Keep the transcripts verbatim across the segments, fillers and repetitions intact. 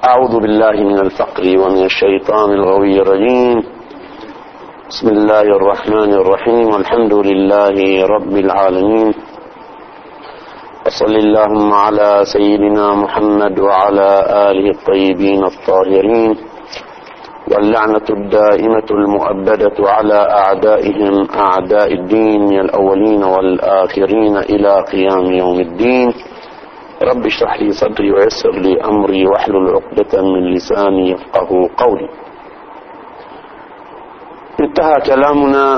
أعوذ بالله من الفقر ومن الشيطان الغوي الرجيم. بسم الله الرحمن الرحيم، والحمد لله رب العالمين، وصل اللهم على سيدنا محمد وعلى آله الطيبين الطاهرين، واللعنة الدائمة المؤبدة على أعدائهم أعداء الدين من الأولين والآخرين إلى قيام يوم الدين. رب اشرح لي صدري ويسر لي أمري واحلل عقدة من لساني يفقه قولي. انتهى كلامنا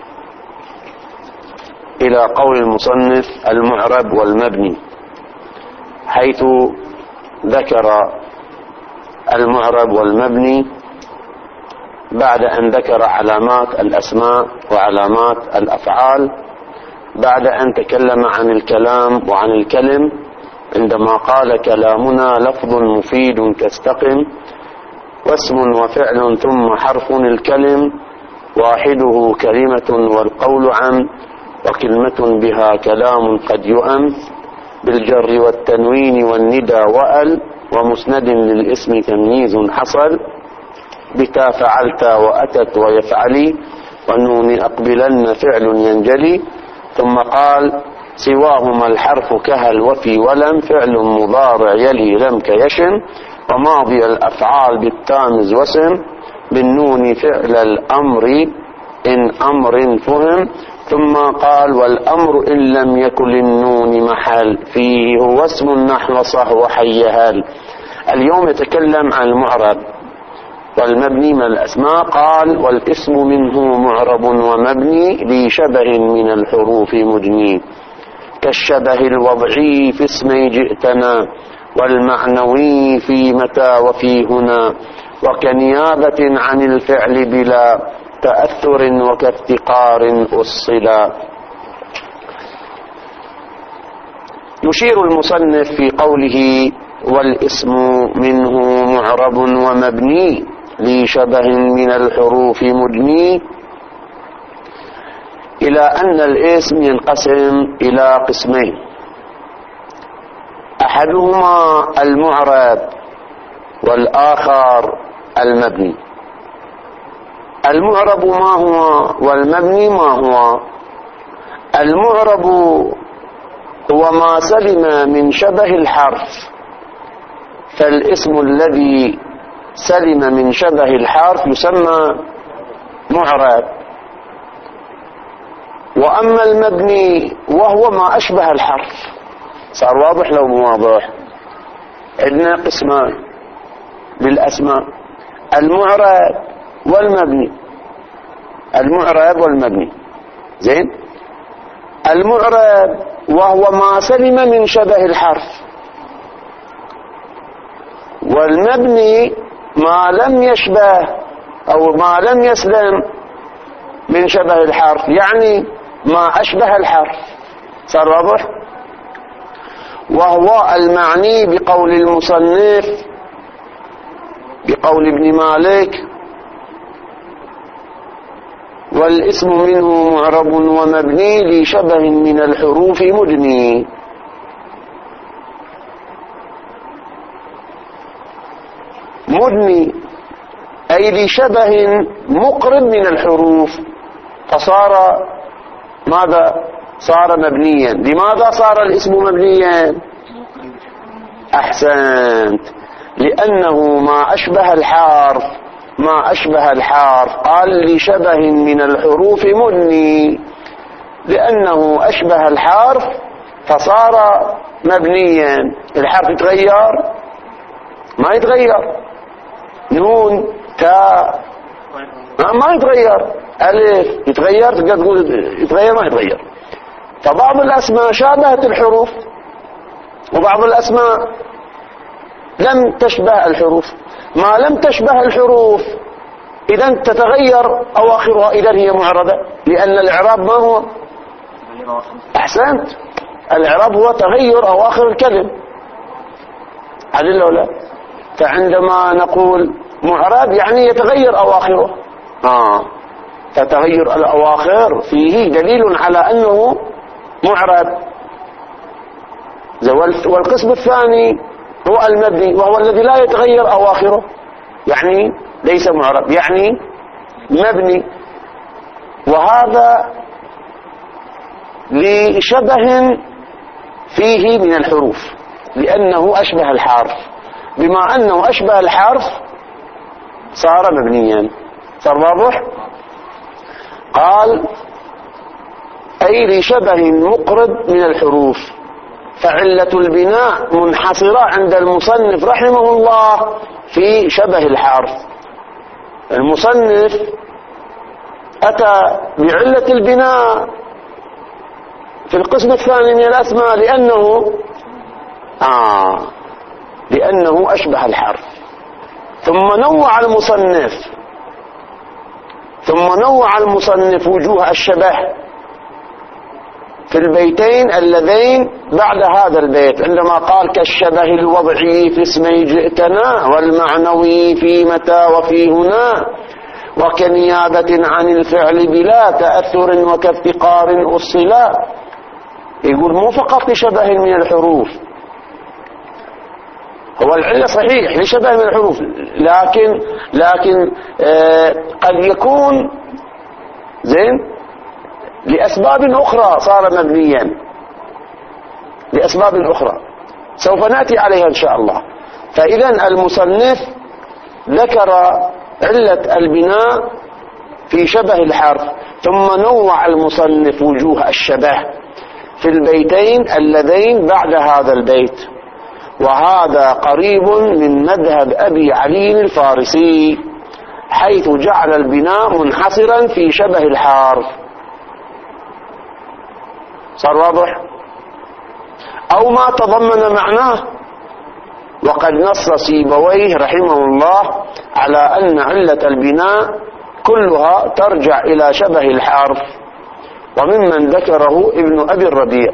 إلى قول المصنف المعرب والمبني، حيث ذكر المعرب والمبني بعد أن ذكر علامات الأسماء وعلامات الأفعال، بعد أن تكلم عن الكلام وعن الكلم عندما قال كلامنا لفظ مفيد كاستقم، واسم وفعل ثم حرف الكلم، واحده كلمة والقول عن، وكلمة بها كلام قد يؤم، بالجر والتنوين والندى وأل، ومسند للاسم تمييز حصل، بتا فعلت وأتت ويفعلي، والنون أقبلن فعل ينجلي. ثم قال سواهما الحرف كهل وفي ولم، فعل مضارع يلي لم كيشن، وماضي الأفعال بالتامز وسم، بالنون فعل الأمر إن أمر فهم. ثم قال والأمر إن لم يكن للنون محل، فيه هو اسم نحو صهو حيهل. اليوم يتكلم عن المعرب والمبني من الأسماء. قال والاسم منه معرب ومبني لشبه من الحروف مجني، كالشبه الوضعي في اسمي جئتنا، والمعنوي في متى وفي هنا، وكنيابة عن الفعل بلا تأثر، وكافتقار أصلا. يشير المصنف في قوله والاسم منه معرب ومبني لشبه من الحروف مجني إلى أن الاسم ينقسم إلى قسمين، أحدهما المعرب والآخر المبني. المعرب ما هو والمبني ما هو؟ المعرب هو ما سلم من شبه الحرف، فالاسم الذي سلم من شبه الحرف يسمى معرب. وأما المبني وهو ما أشبه الحرف. صار واضح لو مو واضح؟ عندنا قسمان للأسماء، المعرب والمبني. المعرب والمبني زين. المعرب وهو ما سلم من شبه الحرف، والمبني ما لم يشبه أو ما لم يسلم من شبه الحرف، يعني ما أشبه الحرف. صار واضح؟ وهو المعني بقول المصنف بقول ابن مالك والاسم منه معرب ومبني لشبه من الحروف مجني. مجني أي لشبه مقرب من الحروف، فصار ماذا؟ صار مبنيا. لماذا صار الاسم مبنيا؟ أحسنت، لأنه ما أشبه الحرف. ما أشبه الحرف قال لشبه من الحروف مبني، لأنه أشبه الحرف فصار مبنيا. الحرف يتغير؟ ما يتغير. نون تاء ما يتغير، ألف يتغير، تقدر تقول يتغير ما يتغير. فبعض الأسماء شابهت الحروف، وبعض الأسماء لم تشبه الحروف. ما لم تشبه الحروف إذن تتغير أواخرها، إذن هي معربة، لأن الإعراب ما هو؟ أحسنت، الإعراب هو تغير أواخر الكلم. عدل أو لا؟ فعندما نقول معرب يعني يتغير أواخره. آه فتغير الأواخر فيه دليل على أنه معرب. والقسم الثاني هو المبني، وهو الذي لا يتغير أواخره، يعني ليس معرب، يعني مبني. وهذا لشبه فيه من الحروف، لأنه أشبه الحرف، بما أنه أشبه الحرف صار مبنيا. صار واضح؟ قال أي لشبه مقرب من الحروف، فعلة البناء منحصرة عند المصنف رحمه الله في شبه الحرف. المصنف أتى بعلة البناء في القسم الثاني من الأسماء لأنه آه لأنه أشبه الحرف، ثم نوع المصنف ثم نوع المصنف وجوه الشبه في البيتين اللذين بعد هذا البيت، عندما قال كالشبه الوضعي في اسمي جئتنا، والمعنوي في متى وفي هنا، وكنيابة عن الفعل بلا تأثر وكافتقار أصلا. يقول مو فقط لشبه من الحروف، هو العلة صحيح لشبه من الحروف، لكن لكن آه قد يكون زين لأسباب أخرى صار مبنيا، لأسباب أخرى سوف نأتي عليها إن شاء الله. فإذا المصنف ذكر علة البناء في شبه الحرف، ثم نوع المصنف وجوه الشبه في البيتين اللذين بعد هذا البيت، وهذا قريب من مذهب أبي علي الفارسي، حيث جعل البناء منحصرا في شبه الحرف. صار واضح؟ أو ما تضمن معناه. وقد نص سيبويه رحمه الله على أن علة البناء كلها ترجع إلى شبه الحرف، وممن ذكره ابن أبي الربيع.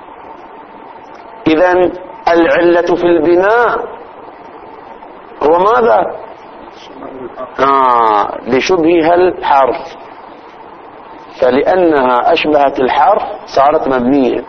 إذن العلة في البناء هو ماذا؟ آه لشبه الحرف، فلأنها أشبهت الحرف صارت مبنية.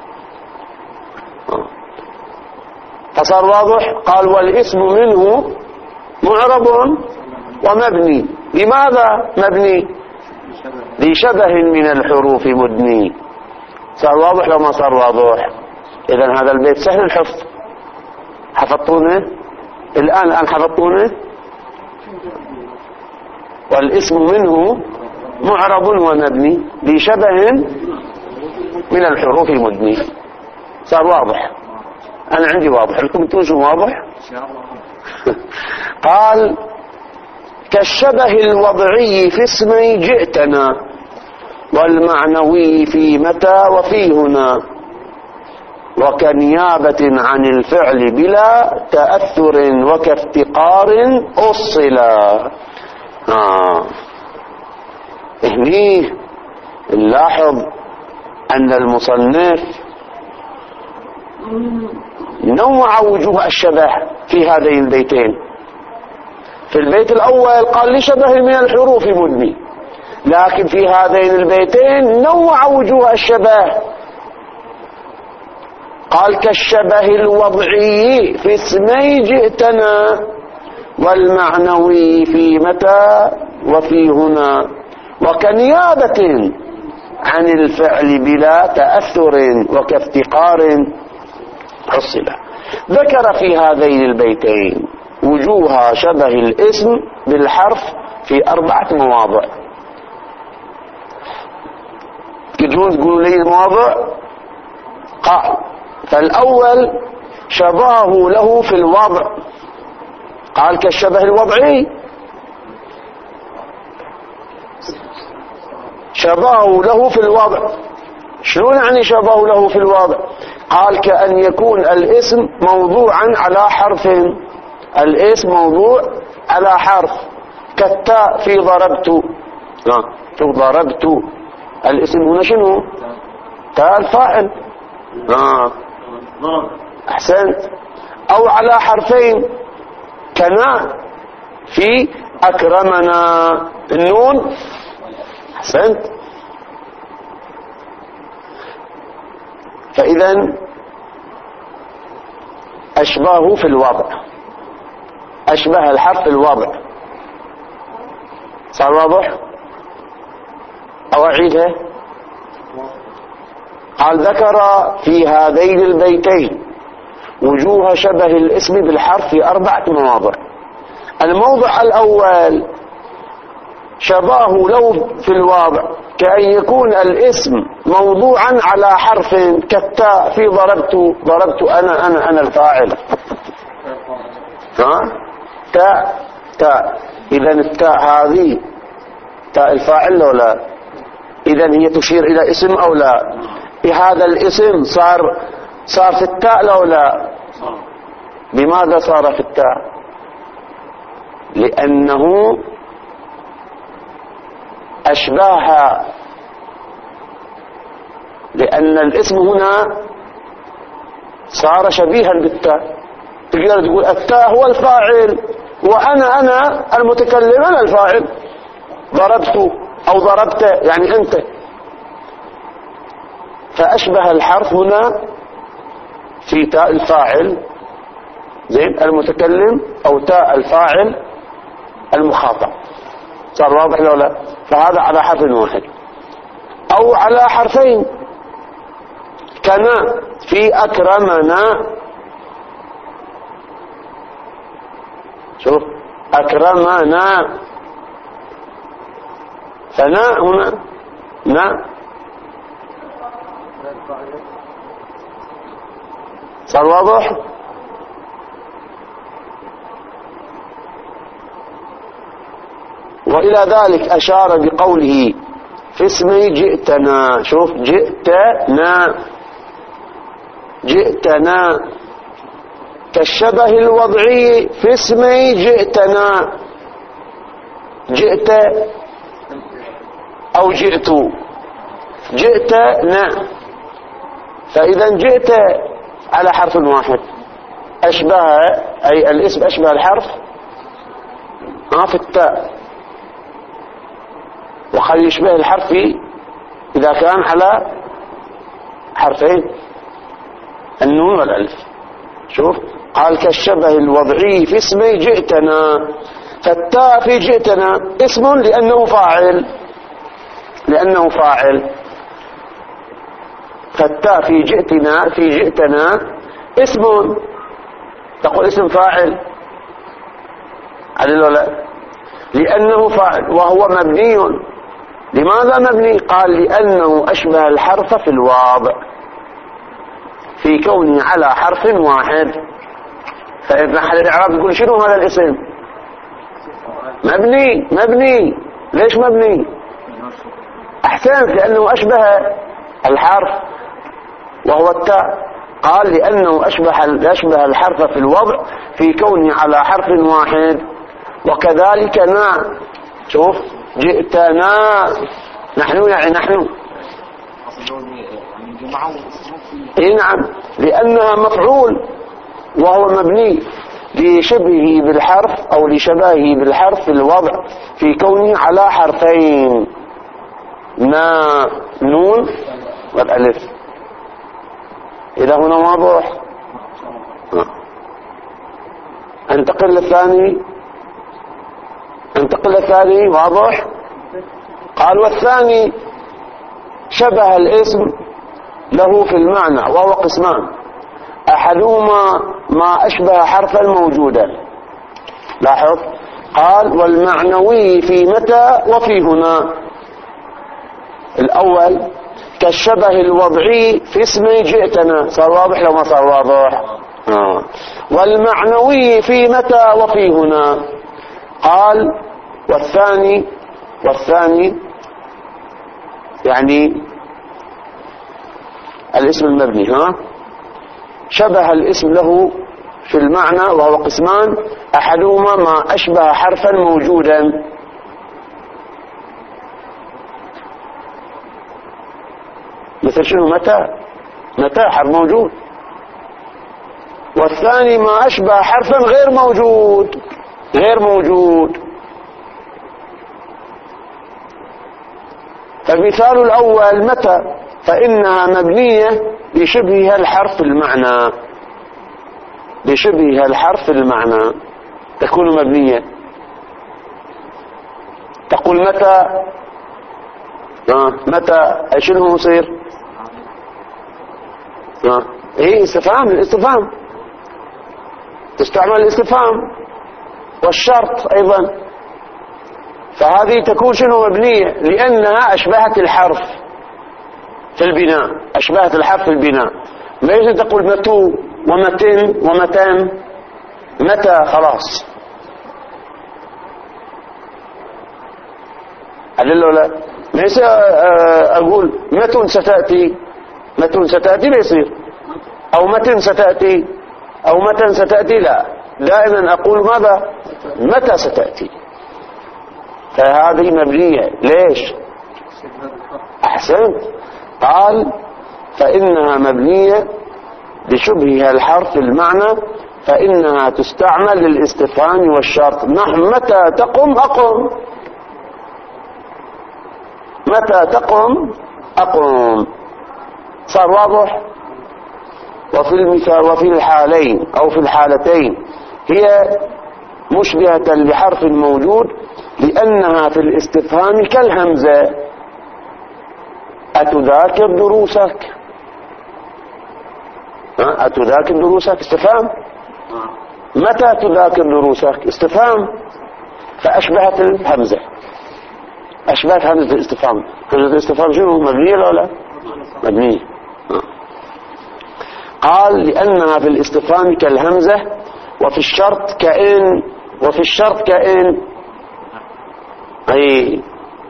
آه. فصار واضح؟ قال والاسم منه معرب ومبني. لماذا مبني؟ لشبه من الحروف مدني. صار واضح لو ما صار واضح؟ إذن هذا البيت سهل الحفظ. حفظتونه؟ الآن الآن حفظتونه؟ والاسم منه معرب ومبني لشبه من الحروف مدني. صار واضح؟ أنا عندي واضح، لكم انتم شو واضح؟ قال كالشبه الوضعي في اسمي جئتنا، والمعنوي في متى وفي هنا، وكنيابة عن الفعل بلا تأثر وكافتقار أصلا. آه. هني نلاحظ أن المصنف نوع وجوه الشبه في هذين البيتين. في البيت الأول قال لشبه من الحروف مدني، لكن في هذين البيتين نوع وجوه الشبه، قال كالشبه الوضعي في اسمي جئتنا، والمعنوي في متى وفي هنا، وكنيابة عن الفعل بلا تأثر وكافتقار حصل. ذكر في هذين البيتين وجوه شبه الاسم بالحرف في أربعة مواضع. تقدرون تقولوا لي المواضع؟ قال فالأول شبهه له في الوضع، قال كالشبه الوضعي، شبهه له في الوضع. شلون يعني شبهه له في الوضع؟ قال كأن يكون الاسم موضوعا على حرف، الاسم موضوع على حرف، كالتاء في ضربت. ها شوف ضربت، الاسم هنا شنو؟ تاء الفاعل. ها احسنت. او على حرفين، كنا في اكرمنا، النون. احسنت. فاذا أشبهه في الوضع، أشبه الحرف في الوضع. صار واضح؟ أو أعيدها؟ قال ذكر في هذين البيتين وجوه شبه الاسم بالحرف في أربعة مواضع. الموضع الأول شبهه لو في الواضع كأن يكون الاسم موضوعا على حرف كالتاء في ضربت، ضربت أنا أنا أنا الفاعل. ها؟ تاء تاء، إذا التاء هذه تاء الفاعل لو لا؟ إذا هي تشير إلى اسم أو لا؟ هذا الاسم صار صار في التاء لو لا؟ لماذا صار في التاء؟ لأنه أشباهها، لأن الاسم هنا صار شبيها بالتاء. تقدر تقول التاء هو الفاعل وأنا أنا المتكلم، أنا الفاعل. ضربت أو ضربت يعني أنت. فأشبه الحرف هنا في تاء الفاعل زين المتكلم أو تاء الفاعل المخاطب. صار واضح لو لا؟ فهذا على حرف واحد أو على حرفين، كنا في أكرمنا. شوف أكرمنا، فنا هنا نا صار واضح؟ وإلى ذلك أشار بقوله في اسمي جئتنا. شوف جئتنا جئتنا كالشبه الوضعي في اسمي جئتنا، جئت أو جئت، جئتنا. فإذا جئت على حرف واحد أشبه، أي الاسم أشبه الحرف ما في التاء، وقد يشبه الحرف إذا كان على حرفين النون والألف. شوف قال كالشبه الوضعي في اسمي جئتنا، فالتاء في جئتنا اسم لأنه فاعل، لأنه فاعل. فالتاء في جئتنا في جئتنا اسم، تقول اسم فاعل عدل ولا؟ لأنه فاعل وهو مبني. لماذا مبني؟ قال لأنه أشبه الحرف في الواضع في كونه على حرف واحد. فإذا حل الإعراب يقول شنو هذا الاسم؟ مبني. مبني ليش مبني؟ أحسنت، لأنه أشبه الحرف وهو التاء. قال لأنه أشبه أشبه الحرف في الوضع في كونه على حرف واحد. وكذلك نا، شوف جئتنا نحن يعني نحن، اي نعم، لأنها مفعول وهو مبني لشبهه بالحرف أو لشبهه بالحرف في الوضع في كونه على حرفين، نا نون والألف. إذا هنا واضح. انتقل للثاني، انتقل للثاني واضح. قال والثاني شبه الاسم له في المعنى وهو قسمان، أحدهما ما أشبه حرفا موجودا. لاحظ قال والمعنوي في متى وفي هنا. الأول كالشبه الوضعي في اسمي جئتنا، صار واضح لو ما صار واضح؟ آه. والمعنوي في متى وفي هنا. قال والثاني والثاني يعني الاسم المبني، ها شبه الاسم له في المعنى وهو قسمان، أحدهما ما أشبه حرفا موجودا. مثل شنو؟ متى، متى حرف موجود. والثاني ما أشبه حرفا غير موجود، غير موجود. فالمثال الأول متى، فإنها مبنية لشبهها الحرف المعنى. بشبه الحرف المعنى تكون مبنية. تقول متى؟ آه. متى شنو يصير؟ آه. ايه استفهام، الاستفهام تستعمل الاستفهام والشرط ايضا، فهذه تكون شنو مبنية لانها اشبهت الحرف في البناء، اشبهت الحرف في البناء. ما يجوز تقول متو ومتن ومتان، متى خلاص أدل ولا ما يصير أقول متى ستأتي، متى ستأتي ما يصير، أو متى ستأتي أو متى ستأتي، لا، دائما أقول ماذا؟ متى ستأتي. فهذه مبنية. ليش؟ أحسنت. قال فإنها مبنية بشبهها الحرف المعنى، فإنها تستعمل للاستفهام والشرط. نحن متى تقم أقم، متى تقم أقم. صار واضح؟ وفي المثال وفي الحالين أو في الحالتين هي مشبهة لحرف موجود لأنها في الاستفهام كالهمزة. أتذاكر دروسك؟ أتذاكر دروسك استفهام. متى تذاكر دروسك استفهام، فأشبهت الهمزة، أشبهت همزة الاستفهام. همزة الاستفهام شنو؟ مبنية ولا لا؟ مبنية. قال لأنها في الاستفهام كالهمزة، وفي الشرط كأن، وفي الشرط كأن أي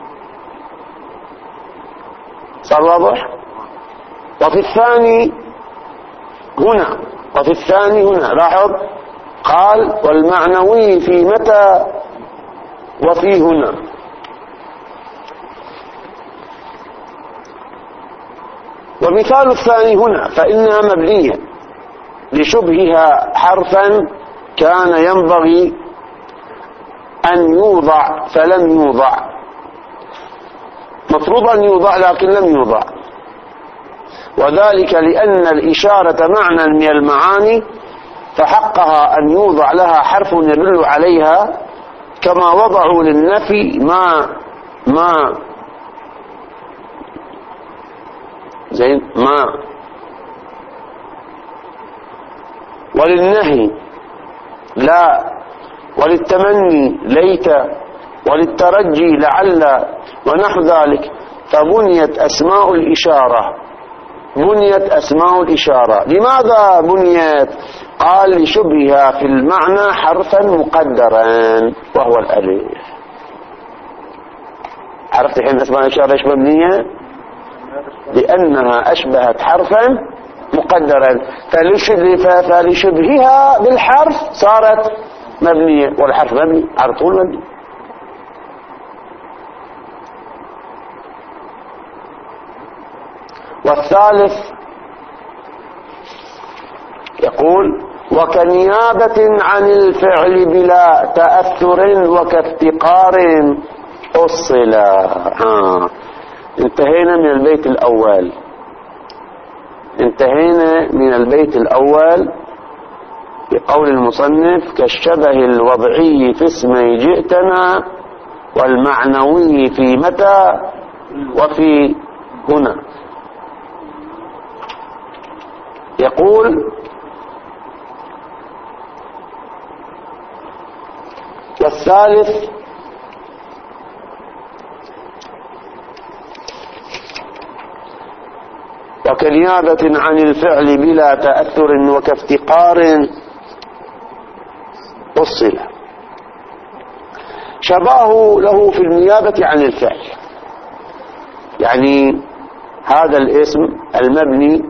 صار واضح؟ وفي الثاني هنا، وفي الثاني هنا لاحظ قال والمعنوي في متى وفي هنا. ومثال الثاني هنا فإنها مبنية لشبهها حرفا كان ينبغي أن يوضع فلم يوضع، مفروض أن يوضع لكن لم يوضع، وذلك لأن الإشارة معنى من المعاني فحقها أن يوضع لها حرف يدل عليها، كما وضعوا للنفي ما ما زين ما، وللنهي لا، وللتمني ليت، وللترجي لعل ونحو ذلك. فبنيت أسماء الإشارة، بنيت أسماء الإشارة. لماذا بنيت؟ قال لشبهها في المعنى حرفا مقدرا وهو الألف. عرفت الحين أسماء الإشارة إيش مبنية؟ لأنها أشبهت حرفا مقدرا، فلشبهها بالحرف صارت مبنية، والحرف مبني على طول مبني. والثالث يقول وكنيابة عن الفعل بلا تأثر وكافتقار أصل. ها انتهينا من البيت الأول، انتهينا من البيت الأول بقول المصنف كالشبه الوضعي في اسمي جئتنا، والمعنوي في متى وفي هنا. يقول والثالث وكنيابة عن الفعل بلا تأثر وكافتقار أصل. شبهه له في النيابة عن الفعل، يعني هذا الاسم المبني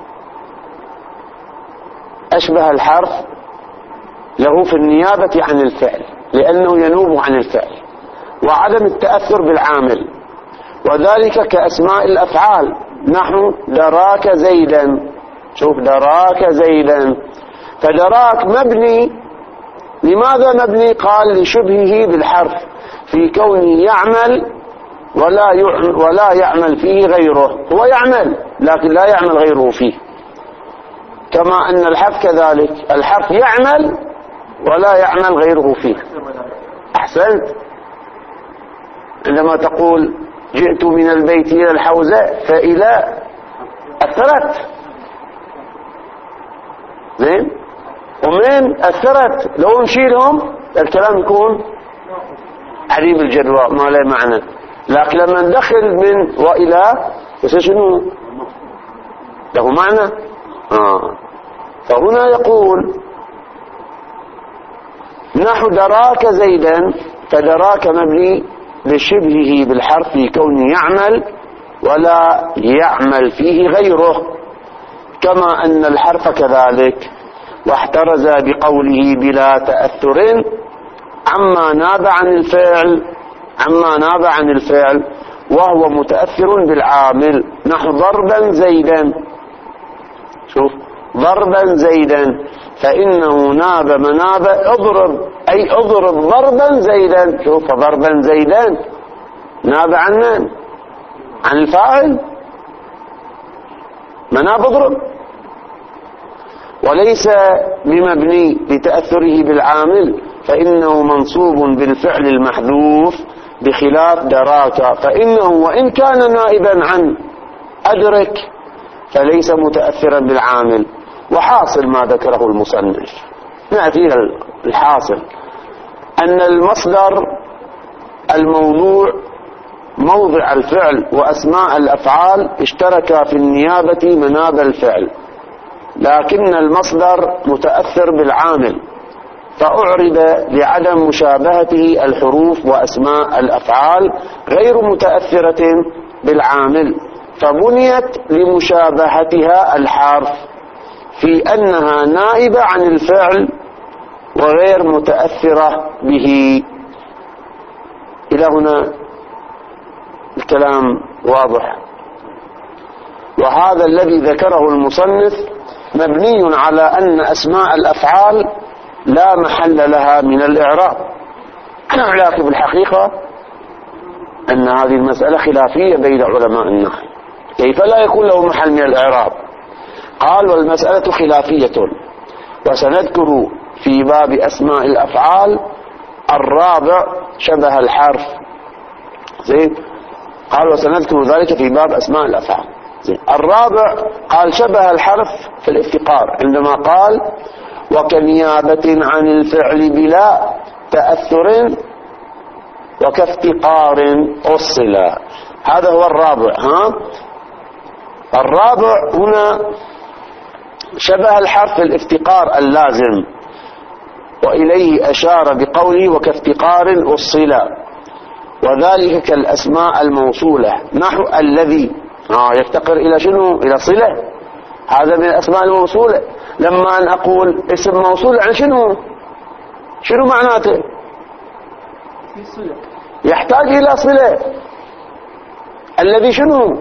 أشبه الحرف له في النيابة عن الفعل لأنه ينوب عن الفعل وعدم التأثر بالعامل، وذلك كأسماء الأفعال. نحن دراك زيدا، شوف دراك زيدا، فدراك مبني. لماذا مبني؟ قال لشبهه بالحرف في كونه يعمل ولا يعمل, ولا يعمل فيه غيره. هو يعمل لكن لا يعمل غيره فيه، كما أن الحرف كذلك، الحرف يعمل ولا يعمل غيره فيه. أحسنت. عندما تقول جئت من البيت إلى الحوزة فإلى أثرت، زين، ومن أثرت لو نشيلهم الكلام يكون عريب الجدوى ما له معنى. لكن لما ندخل من وإلى شنو له معنى. آه. فهنا يقول نحو دراك زيدا، فدراك مبني لشبهه بالحرف في كونه يعمل ولا يعمل فيه غيره، كما أن الحرف كذلك. واحترز بقوله بلا تأثر عما ناب عن الفعل، عما ناب عن الفعل وهو متأثر بالعامل. نحو ضربا زيدا، شوف ضربا زيدا فإنه ناب مناب اضرب، أي اضرب ضربا زيدا. شوف ضربا زيدا ناب عن من؟ عن الفاعل، مناب اضرب، وليس بمبني لتأثره بالعامل، فإنه منصوب بالفعل المحذوف، بخلاف دراك فإنه وإن كان نائبا عن أدرك فليس متأثرا بالعامل. وحاصل ما ذكره المصنف، نأتي إلى الحاصل، أن المصدر الموضوع موضع الفعل وأسماء الأفعال اشتركا في النيابة مناب الفعل، لكن المصدر متأثر بالعامل، فأعرب لعدم مشابهته الحروف وأسماء الأفعال غير متأثرة بالعامل، فبنيت لمشابهتها الحرف في أنها نائبة عن الفعل وغير متأثرة به. إلى هنا الكلام واضح. وهذا الذي ذكره المصنف مبني على أن أسماء الأفعال لا محل لها من الإعراب، لكن بالحقيقة أن هذه المسألة خلافية بين علماء النحو، كيف لا يكون له محل من الإعراب؟ قال والمسألة خلافية، وسنذكر في باب أسماء الأفعال الرابع شبه الحرف، زين. قال وسنذكر ذلك في باب أسماء الأفعال، زين. الرابع قال شبه الحرف في الافتقار، عندما قال وكنيابة عن الفعل بلا تأثر وكافتقار أصل. هذا هو الرابع. ها الرابع هنا شبه الحرف في الافتقار اللازم، وإليه أشار بقوله وكافتقار أصل، وذلك كالأسماء الموصولة، نحو الذي آه يفتقر إلى شنو؟ إلى صلة، هذا من الأسماء الموصولة. لما أن أقول اسم موصول عن شنو؟ شنو معناته؟ يحتاج إلى صلة. الذي شنو؟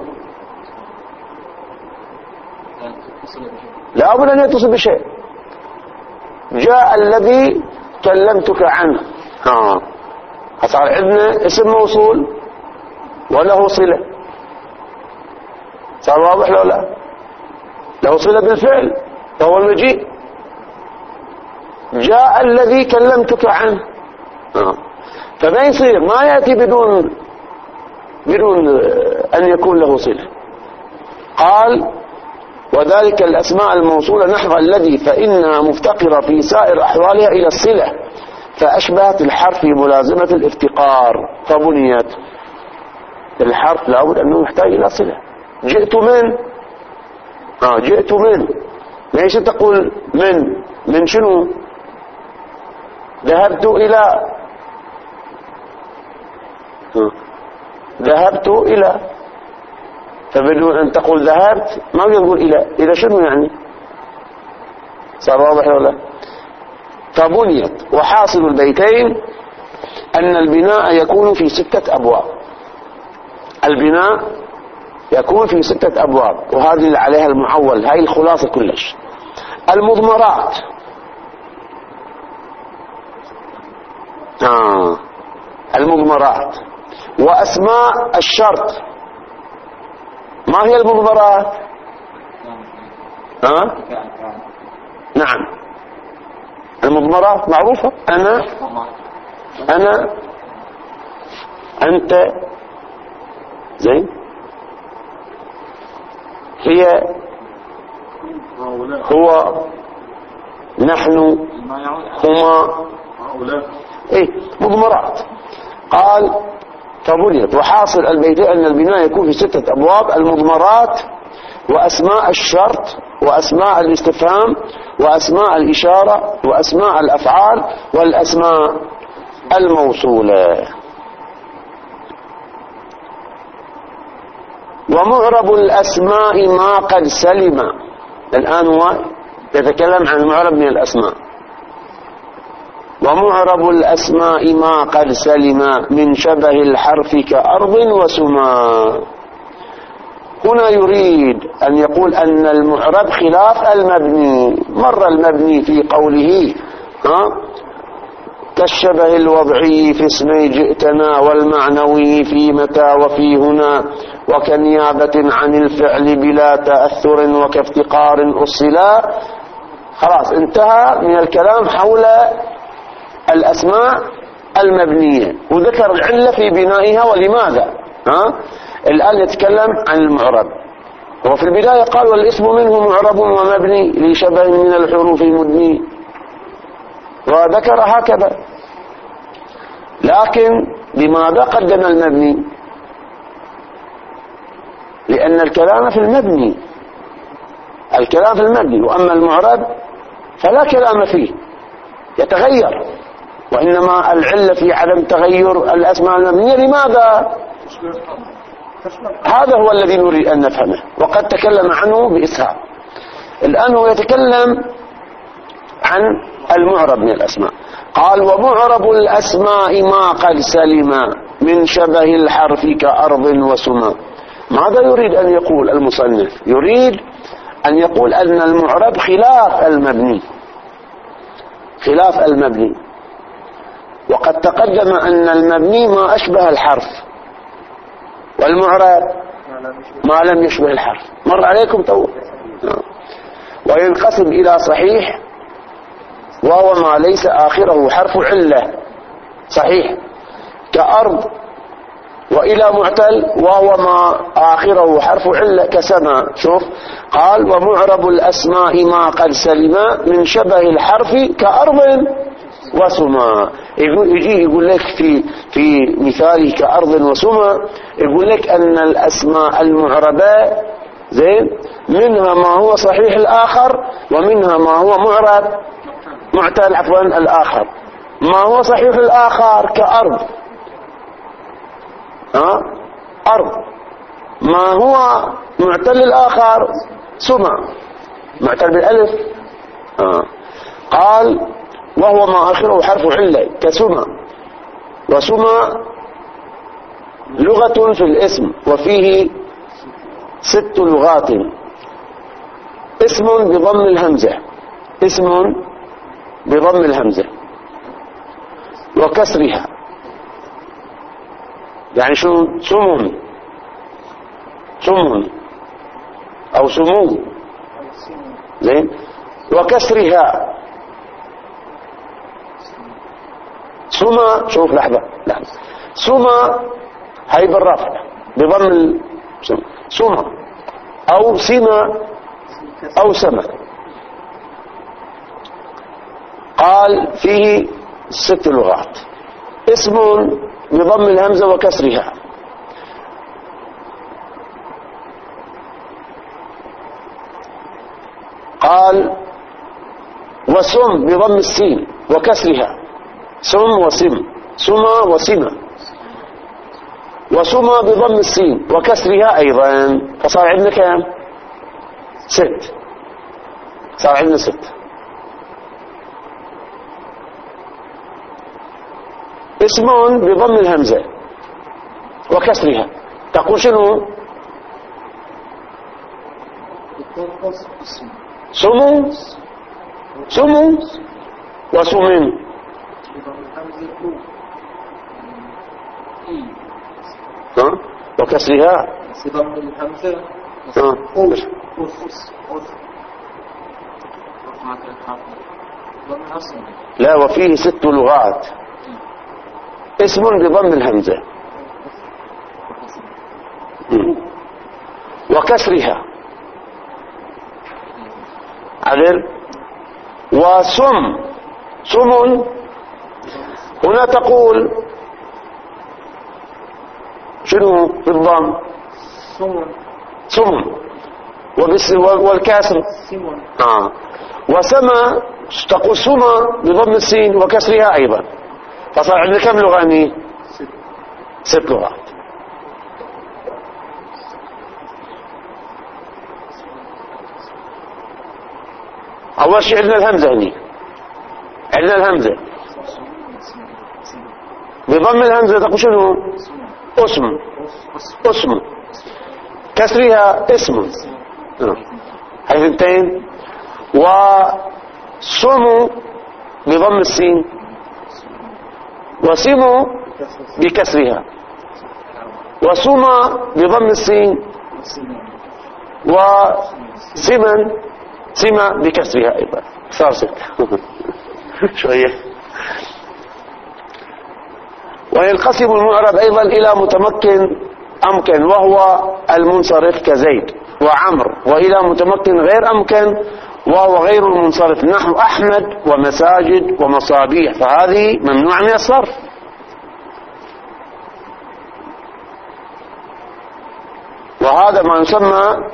لا بد أن يتصل بشيء. جاء الذي كلمتك عنه، ها صار عندنا اسم موصول وله صلة، صار واضح لو لا؟ له صلة بالفعل وهو المجيء. جاء الذي كلمتك عنه، ها فما يصير ما يأتي بدون بدون أن يكون له صلة. قال وذلك الأسماء الموصولة نحو الذي فإنها مفتقرة في سائر أحوالها إلى الصلة، فأشبهت الحرف في ملازمة الافتقار، فبنيت. الحرف لابد أنه يحتاج إلى صلة. جئت من آه جئت من ليش تقول من من شنو؟ ذهبت إلى آه. ذهبت إلى، فبدون أن تقول ذهبت ما يقول إلى، إلى شنو يعني؟ صار واضح ولا؟ فبنيت. وحاصل البيتين أن البناء يكون في ستة أبواب. البناء يكون في ستة أبواب، وهذه اللي عليها المعول، هاي الخلاصة كلش. المضمرات، آه. المضمرات وأسماء الشرط. ما هي المضمرات؟ ها؟ نعم. المضمرات معروفة. أنا أنا أنت زين، هي هو نحن هما، إيه مضمرات. قال فبنيت. وحاصل البيت أن البناء يكون في ستة أبواب: المضمرات، وأسماء الشرط، وأسماء الاستفهام، وأسماء الإشارة، وأسماء الأفعال، والأسماء الموصولة. ومعرب الأسماء ما قد سلم. الآن هو يتكلم عن المعرب من الأسماء. ومعرب الأسماء ما قد سلم من شبه الحرف كأرض وسماء. هنا يريد أن يقول أن المعرب خلاف المبني. مر المبني في قوله ها كالشبه الوضعي في اسمي جئتنا، والمعنوي في متى وفي هنا، وكنيابة عن الفعل بلا تأثر، وكافتقار أصلا. خلاص انتهى من الكلام حول الأسماء المبنية، وذكر العلة في بنائها ولماذا. ها الآن يتكلم عن المعرب. وفي البداية قال والاسم منه معرب ومبني لشبه من الحروف مدني، وذكر هكذا. لكن لماذا قدم المبني؟ لأن الكلام في المبني، الكلام في المبني، وأما المعرب فلا كلام فيه، يتغير. وإنما العلة في عدم تغير الأسماء المبنية لماذا؟ هذا هو الذي نريد أن نفهمه، وقد تكلم عنه بإسهاب. الآن هو يتكلم عن المعرب من الأسماء. قال ومعرب الأسماء ما قد سلم من شبه الحرف كأرض وسماء. ماذا يريد أن يقول المصنف؟ يريد أن يقول أن المعرب خلاف المبني، خلاف المبني. وقد تقدم أن المبني ما أشبه الحرف، والمعرب ما لم يشبه الحرف. مر عليكم تو. وينقسم إلى صحيح وهو ما ليس آخره حرف علة، صحيح كأرض، وإلى معتل وهو ما آخره حرف علة كسماء. شوف قال ومعرب الأسماء ما قد سلم من شبه الحرف كأرض وسماء. يقول يجي يقول لك في في مثاله كأرض وسماء، يقول لك أن الأسماء المعربة زين منها ما هو صحيح الآخر، ومنها ما هو معرب معتل عفوا الآخر. ما هو صحيح الآخر كأرض، ها أرض. ما هو معتل الآخر سماء، معتل بالألف. ها قال وهو ما آخره حرف علة كسماء. وسماء لغة في الاسم، وفيه ست لغات. اسم بضم الهمزة، اسم بضم الهمزة وكسرها، يعني شو سمو، سمو أو سمو زين، وكسرها سما. شوف لحظة لحظة، سما هاي بالرفع بضم السما، سما أو سما أو سما. قال فيه ست لغات. اسم بضم الهمزة وكسرها، قال وسم بضم السين وكسرها، سم وسم، سما وسما. وسما بضم السين وكسرها أيضا. فصار عندنا كم؟ ست. صار عندنا ست. اسم بضم الهمزة وكسرها، تقول شنو؟ سمو، سمو وسمن. ها وكسرها بضم الهمزة. ها لا، وفيه ست لغات. اسم بضم الهمزة وكسرها عدل. وسم، سم هنا تقول شنو بالضم؟ سم. والكسر آه. وسما تقول سما بضم السين وكسرها أيضا. فصار عندنا كم لغة هني؟ ست لغات. أول شيء عندنا الهمزة هني، عندنا الهمزة بضم الهمزة تقول شنو؟ اسم. اسم كسرها اسم. هاي ثنتين. وسمو بضم السين وسمو بكسرها وسما بضم السين وسمن سما بكسرها أيضا. صار ستة شوية. وينقسم المعرب أيضا إلى متمكن أمكن وهو المنصرف كزيد وعمر، وإلى متمكن غير أمكن وهو غير المنصرف نحو أحمد ومساجد ومصابيح، فهذه ممنوع من الصرف. وهذا ما يسمى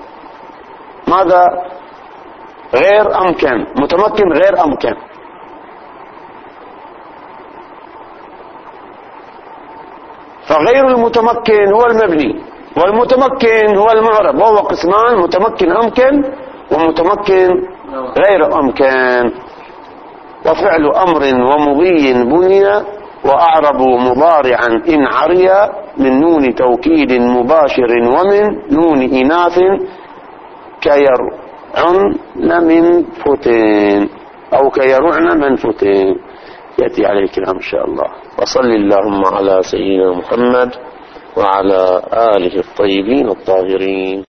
ماذا؟ غير أمكن، متمكن غير أمكن. فغير المتمكن هو المبني، والمتمكن هو المعرب، وهو قسمان: متمكن أمكن ومتمكن غير أمكن. وفعل أمر ومضي بني وأعرب مضارعا إن عريا من نون توكيد مباشر ومن نون إناث كيرعن من فتين أو كيرعن من فتين. يأتي عليه الكلام إن شاء الله. وصل اللهم على سيدنا محمد وعلى آله الطيبين الطاهرين.